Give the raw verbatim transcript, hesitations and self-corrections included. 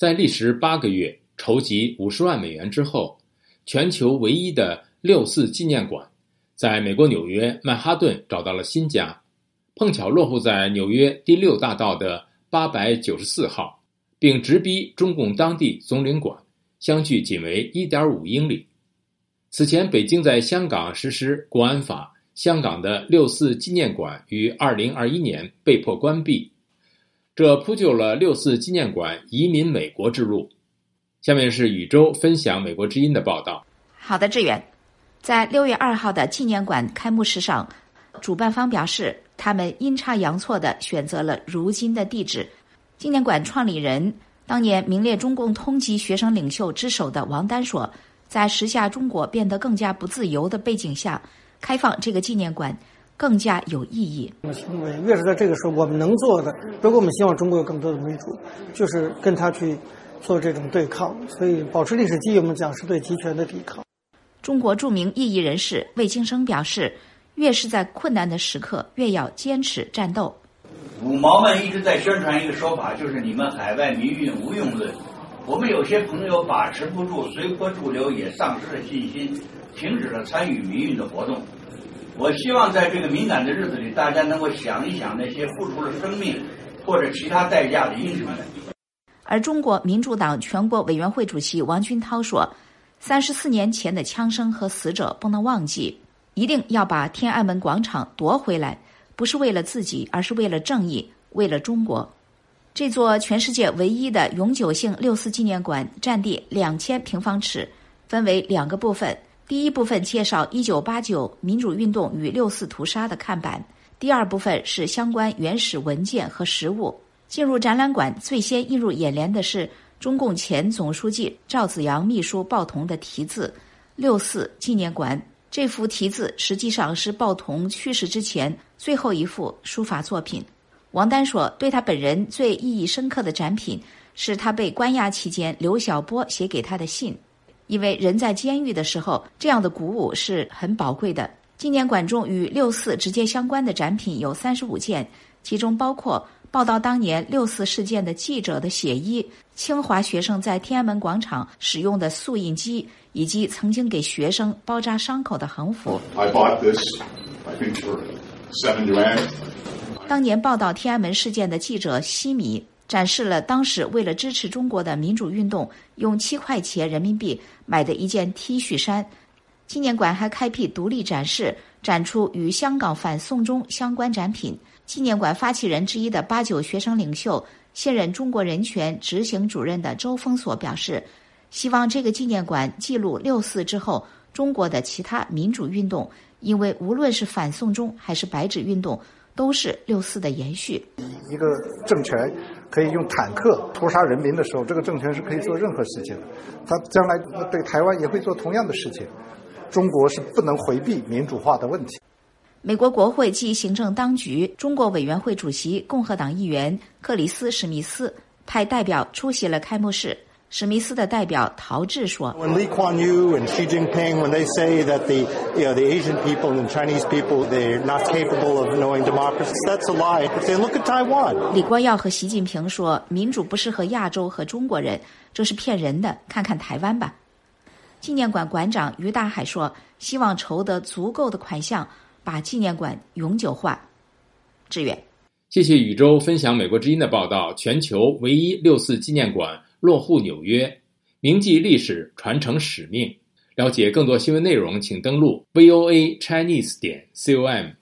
在历时八个月筹集五十万美元之后，全球唯一的六四纪念馆在美国纽约曼哈顿找到了新家，碰巧落户在纽约第六大道的八百九十四号，并直逼中共当地总领馆，相距仅为 一点五英里。此前北京在香港实施国安法，香港的六四纪念馆于二零二一年被迫关闭，这铺就了六四纪念馆移民美国之路。下面是宇宙分享美国之音的报道。 好的，志远。在六月二号的纪念馆开幕式上，主办方表示他们阴差阳错地选择了如今的地址。纪念馆创立人，当年名列中共通缉学生领袖之首的王丹说，在时下中国变得更加不自由的背景下，开放这个纪念馆更加有意义。 因为越是在这个时候，我们能做的，如果我们希望中国有更多的民主，就是跟他去做这种对抗。所以保持历史记忆，我们讲是对集权的抵抗。 中国著名异议人士魏京生表示，越是在困难的时刻，越要坚持战斗。 五毛们一直在宣传一个说法，就是你们海外民运无用论。我们有些朋友把持不住，随波逐流，也丧失了信心，停止了参与民运的活动。我希望在这个敏感的日子里，大家能够想一想那些付出了生命或者其他代价的英雄们。 而中国民主党全国委员会主席王军涛说，三十四年前的枪声和死者不能忘记，一定要把天安门广场夺回来，不是为了自己，而是为了正义，为了中国。这座全世界唯一的永久性六四纪念馆占地两千平方尺，分为两个部分。第一部分介绍一九八九民主运动与六四屠杀的看板，第二部分是相关原始文件和实物。进入展览馆，最先映入眼帘的是中共前总书记赵紫阳秘书鲍同的题字“六四纪念馆”。这幅题字实际上是鲍同去世之前最后一幅书法作品。王丹说，对他本人最意义深刻的展品是他被关押期间刘晓波写给他的信，因为人在监狱的时候，这样的鼓舞是很宝贵的。纪念馆中与六四直接相关的展品有三十五件，其中包括报道当年六四事件的记者的写衣、清华学生在天安门广场使用的速印机，以及曾经给学生包扎伤口的横幅。 I bought this, I think for seven yuan. 当年报道天安门事件的记者西米展示了当时为了支持中国的民主运动，用七块钱人民币买的一件 T 恤衫。纪念馆还开辟独立展示，展出与香港反送中相关展品。纪念馆发起人之一的八九学生领袖、现任中国人权执行主任的周峰所表示，希望这个纪念馆记录六四之后中国的其他民主运动，因为无论是反送中还是白纸运动，都是六四的延续。 一个政权可以用坦克屠杀人民的时候，这个政权是可以做任何事情的，他将来对台湾也会做同样的事情。中国是不能回避民主化的问题。 美国国会及行政当局中国委员会主席共和党议员克里斯·史密斯派代表出席了开幕式。史密斯的代表陶志说 When Lee Kuan Yew and Xi Jinping, when they say that the, you know, the Asian people and Chinese people, they're not capable of knowing democracy, that's a lie. If they look at Taiwan. 李光耀和习近平说，民主不适合亚洲和中国人，这是骗人的，看看台湾吧。纪念馆馆长于大海说，希望筹得足够的款项，把纪念馆永久化。志远， 谢谢宇宙分享美国之音的报道。全球唯一六四纪念馆落户纽约，铭记历史，传承使命。了解更多新闻内容，请登录 V O A Chinese 点 com。